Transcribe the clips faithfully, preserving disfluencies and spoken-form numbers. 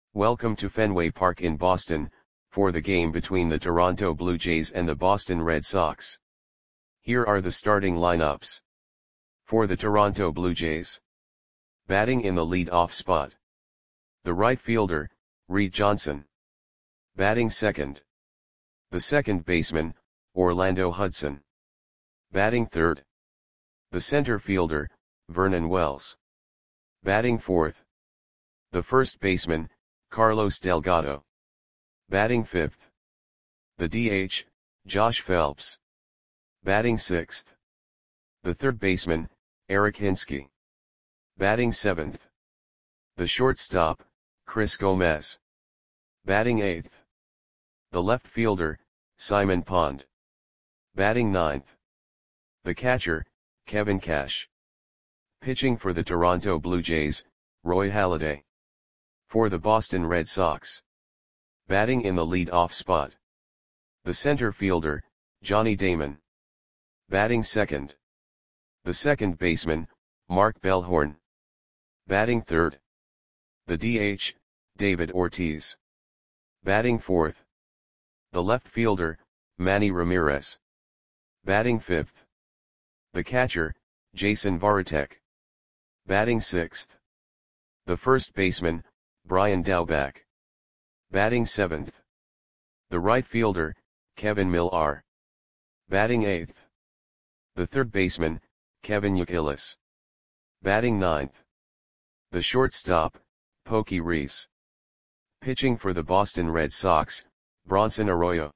Welcome to Fenway Park in Boston, for the game between the Toronto Blue Jays and the Boston Red Sox. Here are the starting lineups. For the Toronto Blue Jays. Batting in the lead-off spot. The right fielder, Reed Johnson. Batting second. The second baseman, Orlando Hudson. Batting third. The center fielder, Vernon Wells. Batting fourth. The first baseman, Carlos Delgado. Batting fifth. The D H, Josh Phelps. Batting sixth. The third baseman, Eric Hinske. Batting seventh. The shortstop, Chris Gomez. Batting eighth. The left fielder, Simon Pond. Batting ninth. The catcher, Kevin Cash. Pitching for the Toronto Blue Jays, Roy Halladay. For the Boston Red Sox. Batting in the lead-off spot. The center fielder, Johnny Damon. Batting second. The second baseman, Mark Bellhorn. Batting third. The D H, David Ortiz. Batting fourth. The left fielder, Manny Ramirez. Batting fifth. The catcher, Jason Varitek. Batting sixth. The first baseman, Brian Daubach. Batting seventh. The right fielder, Kevin Millar. Batting eighth. The third baseman, Kevin Youkilis. Batting ninth. The shortstop, Pokey Reese. Pitching for the Boston Red Sox, Bronson Arroyo.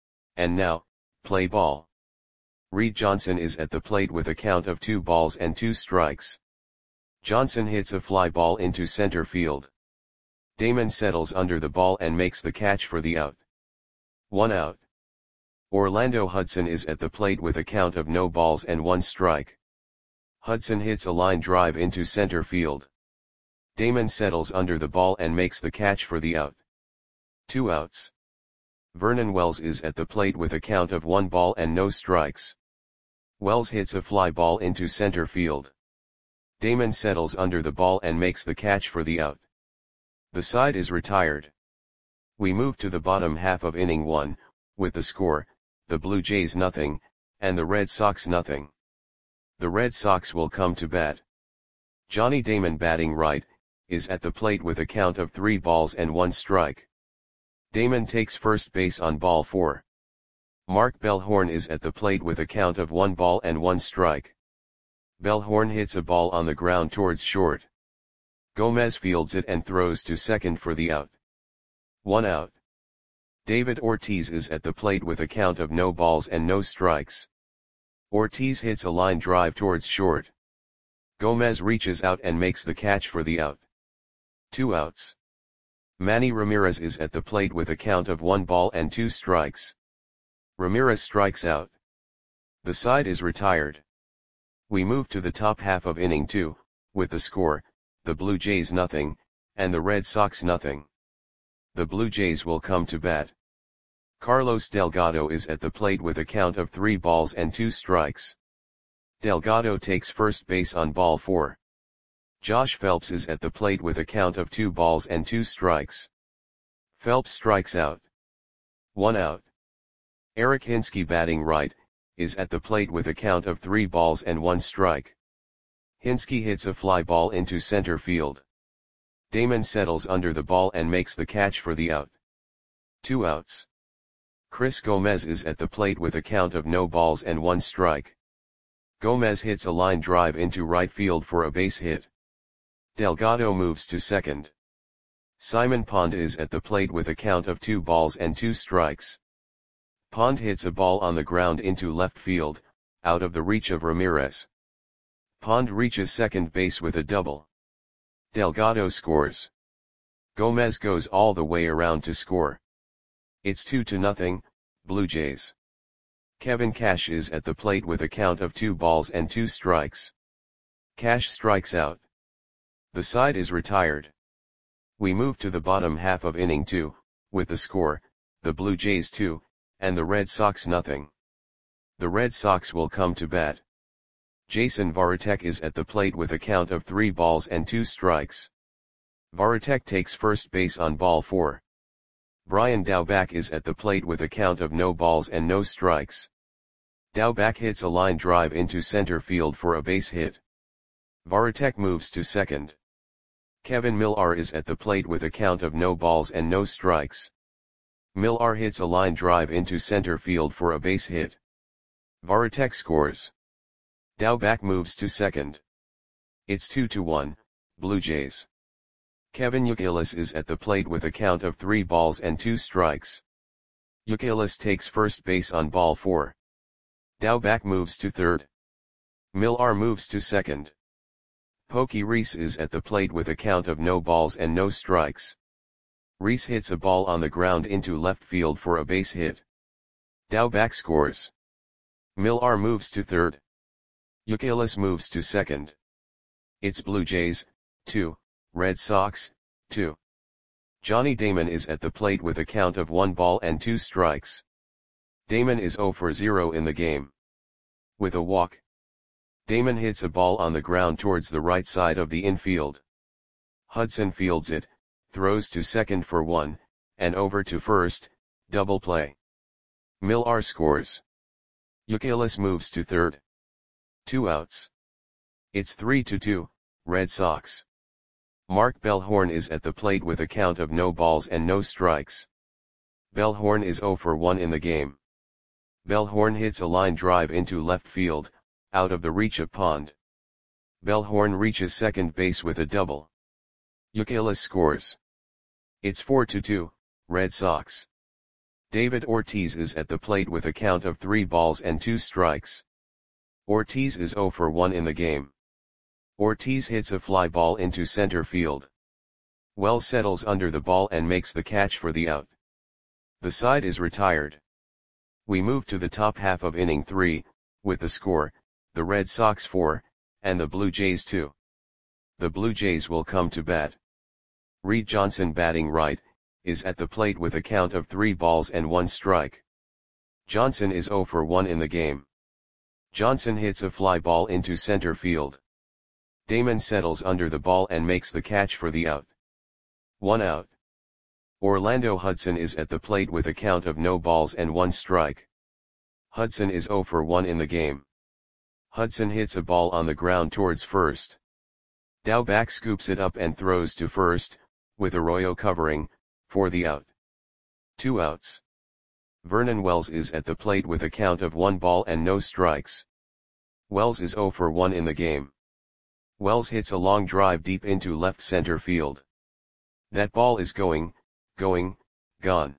And now, play ball. Reed Johnson is at the plate with a count of two balls and two strikes. Johnson hits a fly ball into center field. Damon settles under the ball and makes the catch for the out. One out. Orlando Hudson is at the plate with a count of no balls and one strike. Hudson hits a line drive into center field. Damon settles under the ball and makes the catch for the out. Two outs. Vernon Wells is at the plate with a count of one ball and no strikes. Wells hits a fly ball into center field. Damon settles under the ball and makes the catch for the out. The side is retired. We move to the bottom half of inning one, with the score, the Blue Jays nothing, and the Red Sox nothing. The Red Sox will come to bat. Johnny Damon batting right, is at the plate with a count of three balls and one strike. Damon takes first base on ball four. Mark Bellhorn is at the plate with a count of one ball and one strike. Bellhorn hits a ball on the ground towards short. Gomez fields it and throws to second for the out. One out. David Ortiz is at the plate with a count of no balls and no strikes. Ortiz hits a line drive towards short. Gomez reaches out and makes the catch for the out. Two outs. Manny Ramirez is at the plate with a count of one ball and two strikes. Ramirez strikes out. The side is retired. We move to the top half of inning two, with the score, the Blue Jays nothing, and the Red Sox nothing. The Blue Jays will come to bat. Carlos Delgado is at the plate with a count of three balls and two strikes. Delgado takes first base on ball four. Josh Phelps is at the plate with a count of two balls and two strikes. Phelps strikes out. One out. Eric Hinske batting right, is at the plate with a count of three balls and one strike. Hinske hits a fly ball into center field. Damon settles under the ball and makes the catch for the out. Two outs. Chris Gomez is at the plate with a count of no balls and one strike. Gomez hits a line drive into right field for a base hit. Delgado moves to second. Simon Pond is at the plate with a count of two balls and two strikes. Pond hits a ball on the ground into left field, out of the reach of Ramirez. Pond reaches second base with a double. Delgado scores. Gomez goes all the way around to score. It's two to nothing, Blue Jays. Kevin Cash is at the plate with a count of two balls and two strikes. Cash strikes out. The side is retired. We move to the bottom half of inning two, with the score, the Blue Jays two, and the Red Sox nothing. The Red Sox will come to bat. Jason Varitek is at the plate with a count of three balls and two strikes. Varitek takes first base on ball four. Brian Daubach is at the plate with a count of no balls and no strikes. Daubach hits a line drive into center field for a base hit. Varitek moves to second. Kevin Millar is at the plate with a count of no balls and no strikes. Millar hits a line drive into center field for a base hit. Varitek scores. Daubach moves to second. It's two to one, Blue Jays. Kevin Youkilis is at the plate with a count of three balls and two strikes. Youkilis takes first base on ball four. Daubach moves to third. Millar moves to second. Pokey Reese is at the plate with a count of no balls and no strikes. Reese hits a ball on the ground into left field for a base hit. Daubach scores. Millar moves to third. Youkilis moves to second. It's Blue Jays, two, Red Sox, two. Johnny Damon is at the plate with a count of one ball and two strikes. Damon is zero for zero in the game. With a walk, Damon hits a ball on the ground towards the right side of the infield. Hudson fields it, throws to second for one, and over to first, double play. Millar scores. Youkilis moves to third. Two outs. It's three to two, Red Sox. Mark Bellhorn is at the plate with a count of no balls and no strikes. Bellhorn is zero for one in the game. Bellhorn hits a line drive into left field, out of the reach of pond. Bellhorn reaches second base with a double. Youkilis scores. It's four to two, Red Sox. David Ortiz is at the plate with a count of three balls and two strikes. Ortiz is zero for one in the game. Ortiz hits a fly ball into center field. Wells settles under the ball and makes the catch for the out. The side is retired. We move to the top half of inning three, with the score, the Red Sox four, and the Blue Jays two. The Blue Jays will come to bat. Reed Johnson, batting right, is at the plate with a count of three balls and one strike. Johnson is zero for one in the game. Johnson hits a fly ball into center field. Damon settles under the ball and makes the catch for the out. One out. Orlando Hudson is at the plate with a count of no balls and one strike. Hudson is zero for one in the game. Hudson hits a ball on the ground towards first. Daubach scoops it up and throws to first, with Arroyo covering, for the out. Two outs. Vernon Wells is at the plate with a count of one ball and no strikes. Wells is zero for one in the game. Wells hits a long drive deep into left center field. That ball is going, going, gone.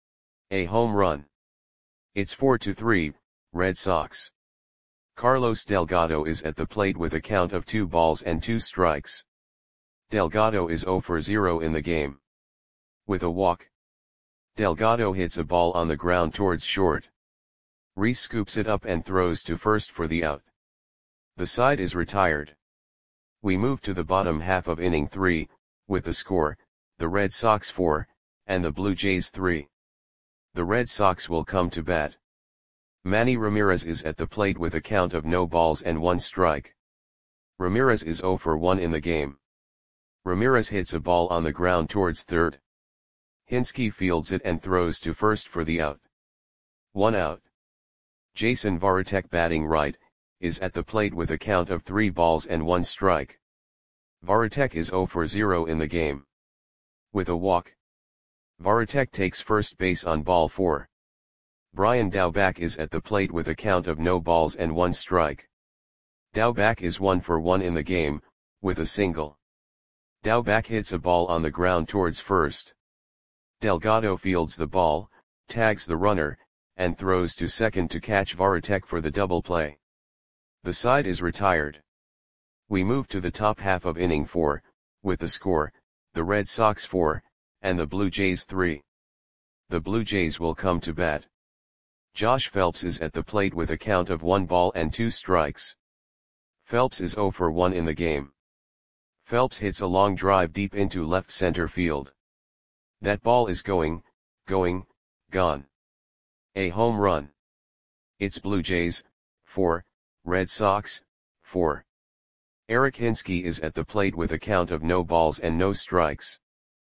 A home run. It's four to three, Red Sox. Carlos Delgado is at the plate with a count of two balls and two strikes. Delgado is zero for zero in the game. With a walk, Delgado hits a ball on the ground towards short. Reese scoops it up and throws to first for the out. The side is retired. We move to the bottom half of inning three, with the score, the Red Sox four, and the Blue Jays three. The Red Sox will come to bat. Manny Ramirez is at the plate with a count of no balls and one strike. Ramirez is zero for one in the game. Ramirez hits a ball on the ground towards third. Hinske fields it and throws to first for the out. One out. Jason Varitek, batting right, is at the plate with a count of three balls and one strike. Varitek is zero for zero in the game. With a walk, Varitek takes first base on ball four. Brian Daubach is at the plate with a count of no balls and one strike. Daubach is one for one in the game, with a single. Daubach hits a ball on the ground towards first. Delgado fields the ball, tags the runner, and throws to second to catch Varitek for the double play. The side is retired. We move to the top half of inning four, with the score, the Red Sox four, and the Blue Jays three. The Blue Jays will come to bat. Josh Phelps is at the plate with a count of one ball and two strikes. Phelps is zero for one in the game. Phelps hits a long drive deep into left center field. That ball is going, going, gone. A home run. It's Blue Jays, four, Red Sox, four. Eric Hinske is at the plate with a count of no balls and no strikes.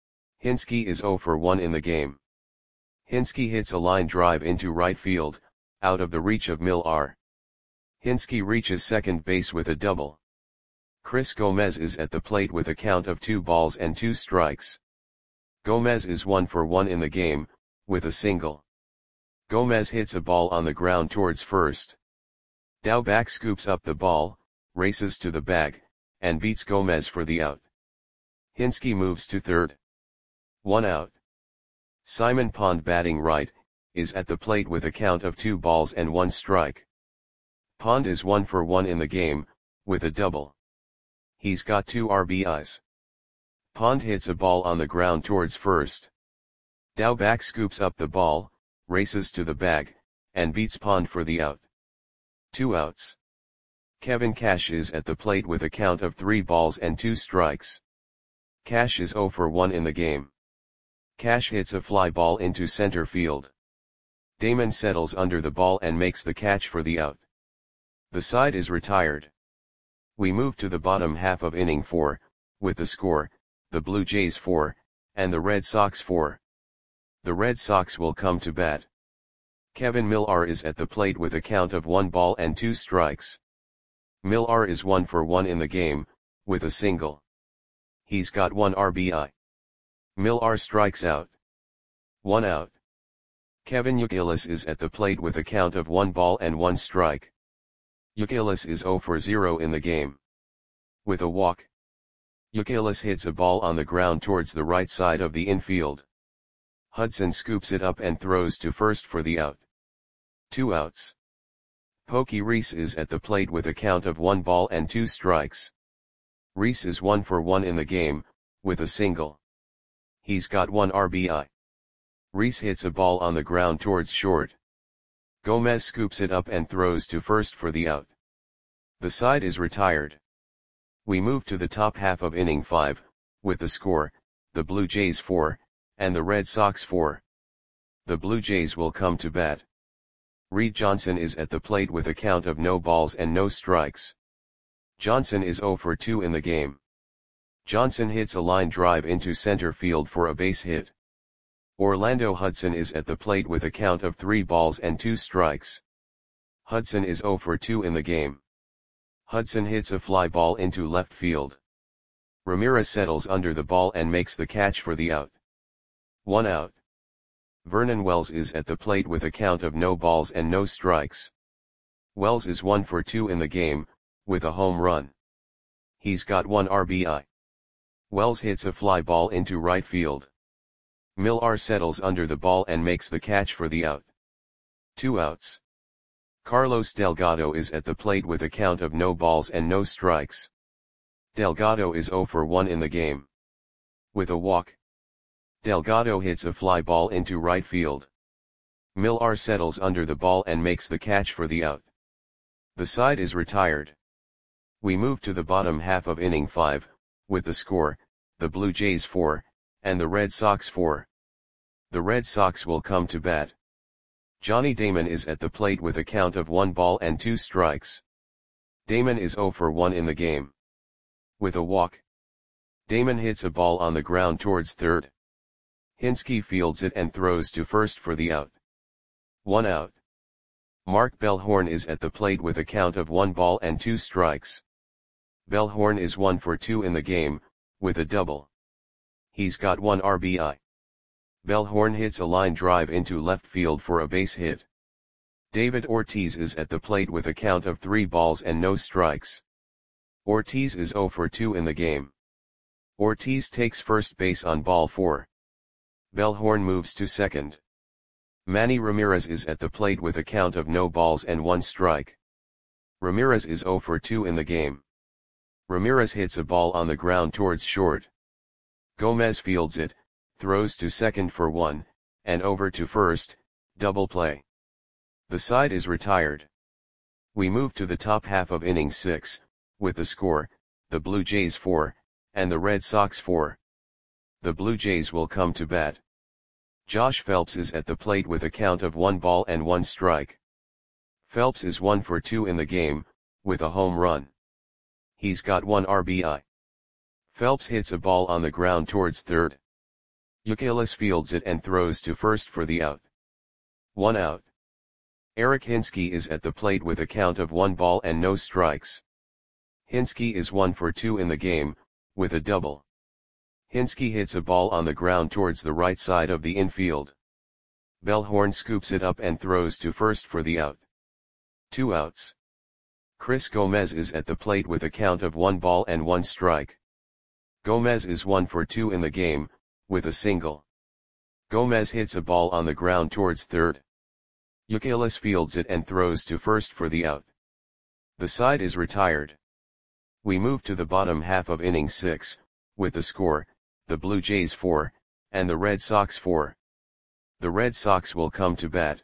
Hinske is zero for one in the game. Hinske hits a line drive into right field, out of the reach of Millar. Hinske reaches second base with a double. Chris Gomez is at the plate with a count of two balls and two strikes. Gomez is one for one in the game, with a single. Gomez hits a ball on the ground towards first. Daubach scoops up the ball, races to the bag, and beats Gomez for the out. Hinske moves to third. One out. Simon Pond, batting right, is at the plate with a count of two balls and one strike. Pond is one for one in the game, with a double. He's got two R B Is. Pond hits a ball on the ground towards first. Daubach scoops up the ball, races to the bag, and beats Pond for the out. Two outs. Kevin Cash is at the plate with a count of three balls and two strikes. Cash is zero for one in the game. Cash hits a fly ball into center field. Damon settles under the ball and makes the catch for the out. The side is retired. We move to the bottom half of inning four, with the score, the Blue Jays four, and the Red Sox four. The Red Sox will come to bat. Kevin Millar is at the plate with a count of one ball and two strikes. Millar is one for one in the game, with a single. He's got one R B I. Millar strikes out. One out. Kevin Youkilis is at the plate with a count of one ball and one strike. Youkilis is zero for zero in the game. With a walk. Youkilis hits a ball on the ground towards the right side of the infield. Hudson scoops it up and throws to first for the out. Two outs. Pokey Reese is at the plate with a count of one ball and two strikes. Reese is one for one in the game, with a single. He's got one R B I. Reese hits a ball on the ground towards short. Gomez scoops it up and throws to first for the out. The side is retired. We move to the top half of inning five, with the score, the Blue Jays four, and the Red Sox four. The Blue Jays will come to bat. Reed Johnson is at the plate with a count of no balls and no strikes. Johnson is zero for two in the game. Johnson hits a line drive into center field for a base hit. Orlando Hudson is at the plate with a count of three balls and two strikes. Hudson is zero for two in the game. Hudson hits a fly ball into left field. Ramirez settles under the ball and makes the catch for the out. One out. Vernon Wells is at the plate with a count of no balls and no strikes. Wells is one for two in the game, with a home run. He's got one R B I. Wells hits a fly ball into right field. Millar settles under the ball and makes the catch for the out. Two outs. Carlos Delgado is at the plate with a count of no balls and no strikes. Delgado is zero for one in the game. With a walk. Delgado hits a fly ball into right field. Millar settles under the ball and makes the catch for the out. The side is retired. We move to the bottom half of inning five, with the score, the Blue Jays four, and the Red Sox four. The Red Sox will come to bat. Johnny Damon is at the plate with a count of one ball and two strikes. Damon is zero for one in the game. With a walk. Damon hits a ball on the ground towards third. Hinske fields it and throws to first for the out. One out. Mark Bellhorn is at the plate with a count of one ball and two strikes. Bellhorn is one for two in the game, with a double. He's got one R B I. Bellhorn hits a line drive into left field for a base hit. David Ortiz is at the plate with a count of three balls and no strikes. Ortiz is zero for two in the game. Ortiz takes first base on ball four. Bellhorn moves to second. Manny Ramirez is at the plate with a count of no balls and one strike. Ramirez is zero for two in the game. Ramirez hits a ball on the ground towards short. Gomez fields it, throws to second for one, and over to first, double play. The side is retired. We move to the top half of inning six, with the score, the Blue Jays four, and the Red Sox four. The Blue Jays will come to bat. Josh Phelps is at the plate with a count of one ball and one strike. Phelps is one for two in the game, with a home run. He's got one R B I. Phelps hits a ball on the ground towards third. Youkilis fields it and throws to first for the out. One out. Eric Hinske is at the plate with a count of one ball and no strikes. Hinske is one for two in the game, with a double. Hinske hits a ball on the ground towards the right side of the infield. Bellhorn scoops it up and throws to first for the out. Two outs. Chris Gomez is at the plate with a count of one ball and one strike. Gomez is one for two in the game, with a single. Gomez hits a ball on the ground towards third. Youkilis fields it and throws to first for the out. The side is retired. We move to the bottom half of inning six, with the score, the Blue Jays four, and the Red Sox four. The Red Sox will come to bat.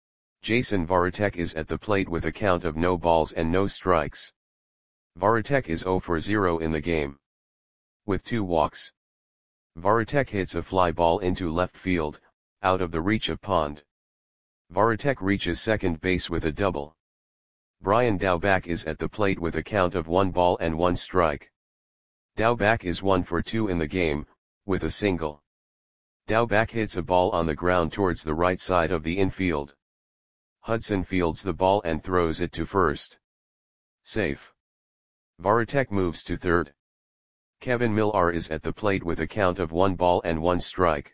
Jason Varitek is at the plate with a count of no balls and no strikes. Varitek is zero for zero in the game. With two walks. Varitek hits a fly ball into left field, out of the reach of Pond. Varitek reaches second base with a double. Brian Daubach is at the plate with a count of one ball and one strike. Daubach is one for two in the game, with a single. Daubach hits a ball on the ground towards the right side of the infield. Hudson fields the ball and throws it to first. Safe. Varitek moves to third. Kevin Millar is at the plate with a count of one ball and one strike.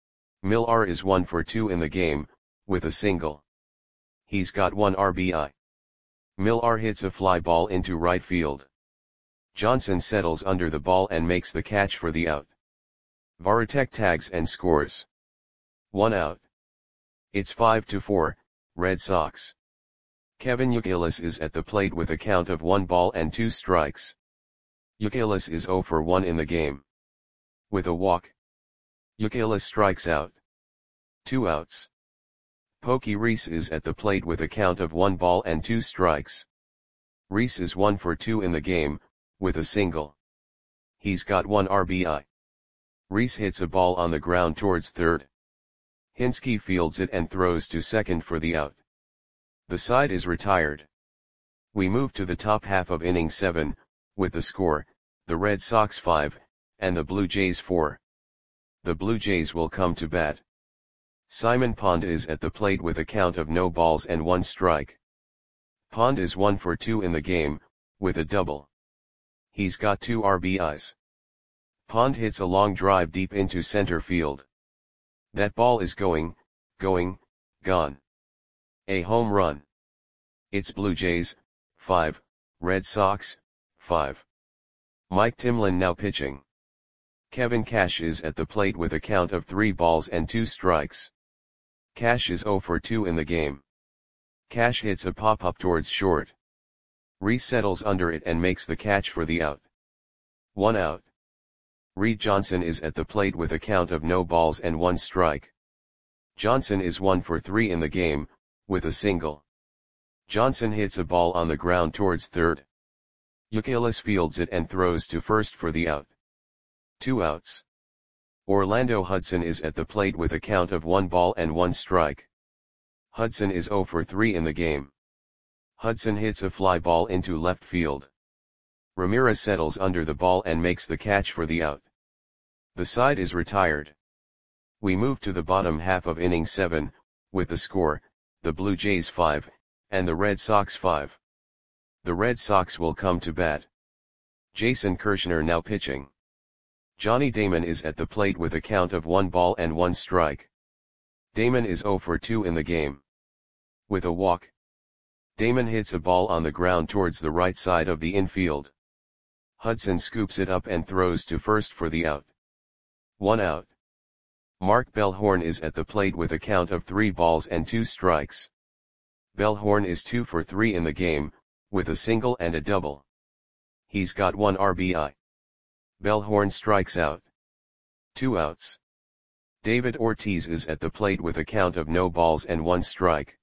Millar is one for two in the game, with a single. He's got one R B I. Millar hits a fly ball into right field. Johnson settles under the ball and makes the catch for the out. Varitek tags and scores. One out. It's five to four, Red Sox. Kevin Youkilis is at the plate with a count of one ball and two strikes. Youkilis is zero for one in the game. With a walk. Youkilis strikes out. Two outs. Pokey Reese is at the plate with a count of one ball and two strikes. Reese is one for two in the game, with a single. He's got one R B I. Reese hits a ball on the ground towards third. Hinske fields it and throws to second for the out. The side is retired. We move to the top half of inning seven, with the score, the Red Sox five, and the Blue Jays four. The Blue Jays will come to bat. Simon Pond is at the plate with a count of no balls and one strike. Pond is one for two in the game, with a double. He's got two R B Is. Pond hits a long drive deep into center field. That ball is going, going, gone. A home run. It's Blue Jays, five, Red Sox, five. Mike Timlin now pitching. Kevin Cash is at the plate with a count of three balls and two strikes. Cash is zero for two in the game. Cash hits a pop-up towards short. Reese settles under it and makes the catch for the out. One out. Reed Johnson is at the plate with a count of no balls and one strike. Johnson is one for three in the game, with a single. Johnson hits a ball on the ground towards third. Youkilis fields it and throws to first for the out. Two outs. Orlando Hudson is at the plate with a count of one ball and one strike. Hudson is zero for three in the game. Hudson hits a fly ball into left field. Ramirez settles under the ball and makes the catch for the out. The side is retired. We move to the bottom half of inning seven, with the score, the Blue Jays five, and the Red Sox five. The Red Sox will come to bat. Jason Kirshner now pitching. Johnny Damon is at the plate with a count of one ball and one strike. Damon is zero for two in the game. With a walk. Damon hits a ball on the ground towards the right side of the infield. Hudson scoops it up and throws to first for the out. One out. Mark Bellhorn is at the plate with a count of three balls and two strikes. Bellhorn is two for three in the game, with a single and a double. He's got one R B I. Bellhorn strikes out. Two outs. David Ortiz is at the plate with a count of no balls and one strike.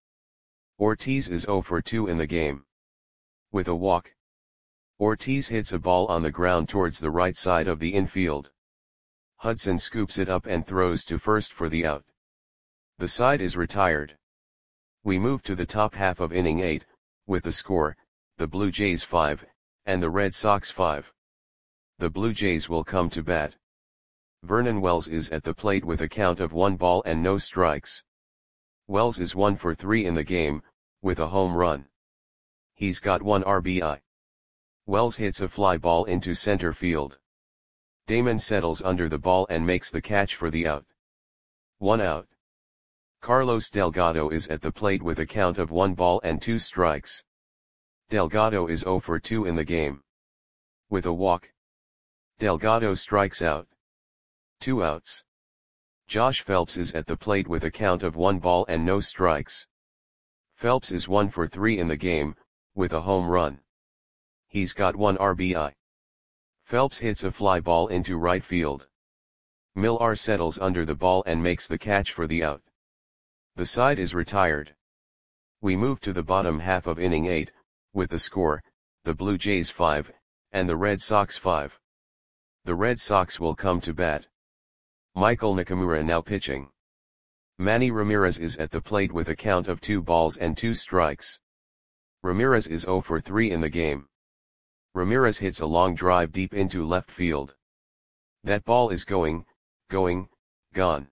Ortiz is zero for two in the game. With a walk. Ortiz hits a ball on the ground towards the right side of the infield. Hudson scoops it up and throws to first for the out. The side is retired. We move to the top half of inning eight, with the score, the Blue Jays five, and the Red Sox five. The Blue Jays will come to bat. Vernon Wells is at the plate with a count of one ball and no strikes. Wells is one for three in the game, with a home run. He's got one R B I. Wells hits a fly ball into center field. Damon settles under the ball and makes the catch for the out. One out. Carlos Delgado is at the plate with a count of one ball and two strikes. Delgado is zero for two in the game. With a walk, Delgado strikes out. Two outs. Josh Phelps is at the plate with a count of one ball and no strikes. Phelps is one for three in the game, with a home run. He's got one R B I. Phelps hits a fly ball into right field. Millar settles under the ball and makes the catch for the out. The side is retired. We move to the bottom half of inning eight, with the score, the Blue Jays five, and the Red Sox five. The Red Sox will come to bat. Michael Nakamura now pitching. Manny Ramirez is at the plate with a count of two balls and two strikes. Ramirez is zero for three in the game. Ramirez hits a long drive deep into left field. That ball is going, going, gone.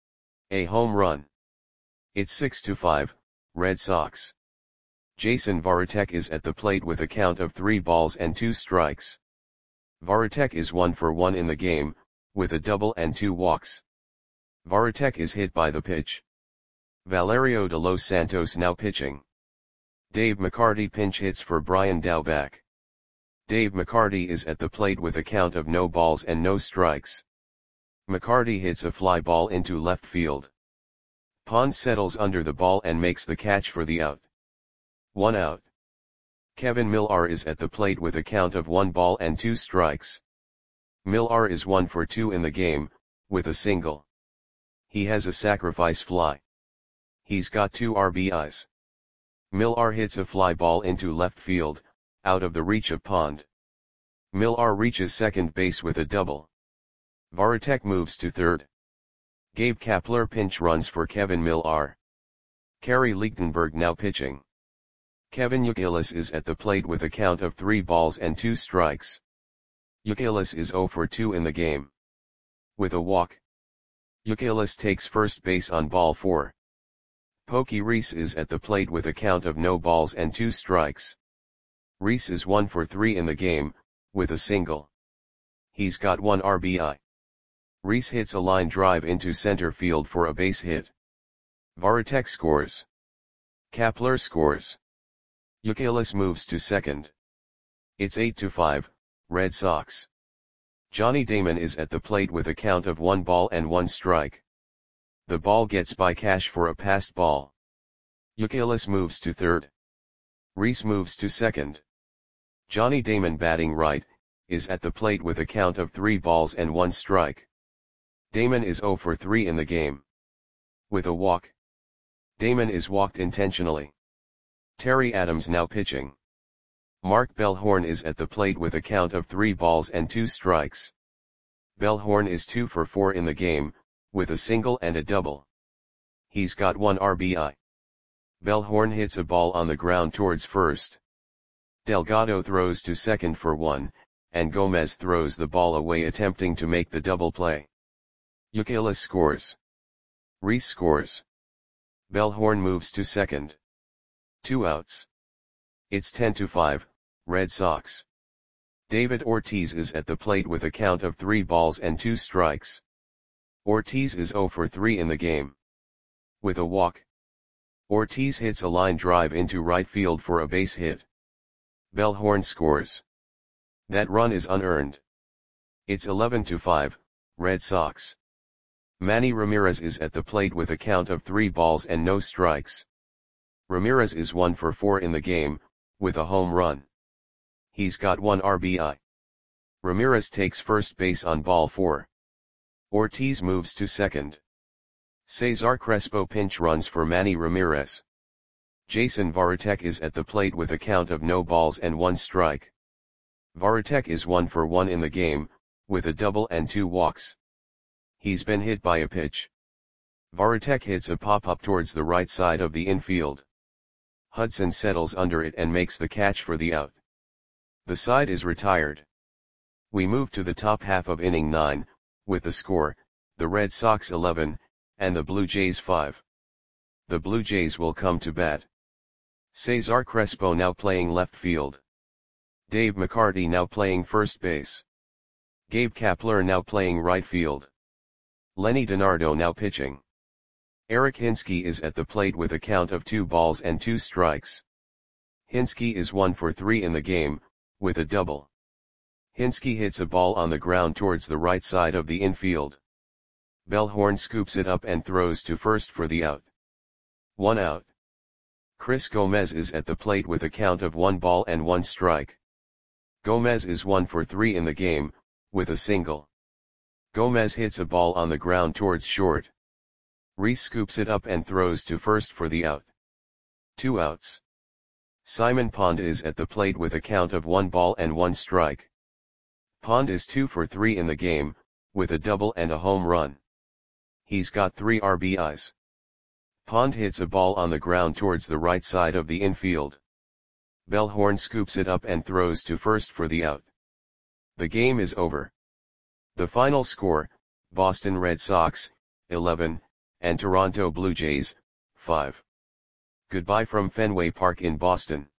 A home run. It's six to five, Red Sox. Jason Varitek is at the plate with a count of three balls and two strikes. Varitek is one for one in the game, with a double and two walks. Varitek is hit by the pitch. Valerio de los Santos now pitching. Dave McCarty pinch hits for Brian Daubach. Dave McCarty is at the plate with a count of no balls and no strikes. McCarty hits a fly ball into left field. Pond settles under the ball and makes the catch for the out. One out. Kevin Millar is at the plate with a count of one ball and two strikes. Millar is one for two in the game, with a single. He has a sacrifice fly. He's got two R B Is. Millar hits a fly ball into left field, out of the reach of Pond. Millar reaches second base with a double. Varitek moves to third. Gabe Kapler pinch runs for Kevin Millar. Kerry Lichtenberg now pitching. Kevin Youkilis is at the plate with a count of three balls and two strikes. Youkilis is zero for two in the game. With a walk, Youkilis takes first base on ball four. Pokey Reese is at the plate with a count of no balls and two strikes. Reese is one for three in the game, with a single. He's got one R B I. Reese hits a line drive into center field for a base hit. Varitek scores. Kapler scores. Youkilis moves to second. It's eight to five, Red Sox. Johnny Damon is at the plate with a count of one ball and one strike. The ball gets by Cash for a passed ball. Youkilis moves to third. Reese moves to second. Johnny Damon, batting right, is at the plate with a count of three balls and one strike. Damon is zero for three in the game. With a walk, Damon is walked intentionally. Terry Adams now pitching. Mark Bellhorn is at the plate with a count of three balls and two strikes. Bellhorn is two for four in the game, with a single and a double. He's got one R B I. Bellhorn hits a ball on the ground towards first. Delgado throws to second for one, and Gomez throws the ball away attempting to make the double play. Youkilis scores. Reese scores. Bellhorn moves to second. Two outs. It's ten to five, Red Sox. David Ortiz is at the plate with a count of three balls and two strikes. Ortiz is zero for three in the game. With a walk, Ortiz hits a line drive into right field for a base hit. Bellhorn scores. That run is unearned. It's eleven to five, Red Sox. Manny Ramirez is at the plate with a count of three balls and no strikes. Ramirez is one for four in the game, with a home run. He's got one R B I. Ramirez takes first base on ball four. Ortiz moves to second. Cesar Crespo pinch runs for Manny Ramirez. Jason Varitek is at the plate with a count of no balls and one strike. Varitek is one for one in the game, with a double and two walks. He's been hit by a pitch. Varitek hits a pop-up towards the right side of the infield. Hudson settles under it and makes the catch for the out. The side is retired. We move to the top half of inning nine, with the score, the Red Sox eleven, and the Blue Jays five. The Blue Jays will come to bat. Cesar Crespo now playing left field. Dave McCarty now playing first base. Gabe Kapler now playing right field. Lenny DiNardo now pitching. Eric Hinske is at the plate with a count of two balls and two strikes. Hinske is one for three in the game, with a double. Hinske hits a ball on the ground towards the right side of the infield. Bellhorn scoops it up and throws to first for the out. One out. Chris Gomez is at the plate with a count of one ball and one strike. Gomez is one for three in the game, with a single. Gomez hits a ball on the ground towards short. Reese scoops it up and throws to first for the out. Two outs. Simon Pond is at the plate with a count of one ball and one strike. Pond is two for three in the game, with a double and a home run. He's got three R B Is. Pond hits a ball on the ground towards the right side of the infield. Bellhorn scoops it up and throws to first for the out. The game is over. The final score, Boston Red Sox, eleven, and Toronto Blue Jays, five. Goodbye from Fenway Park in Boston.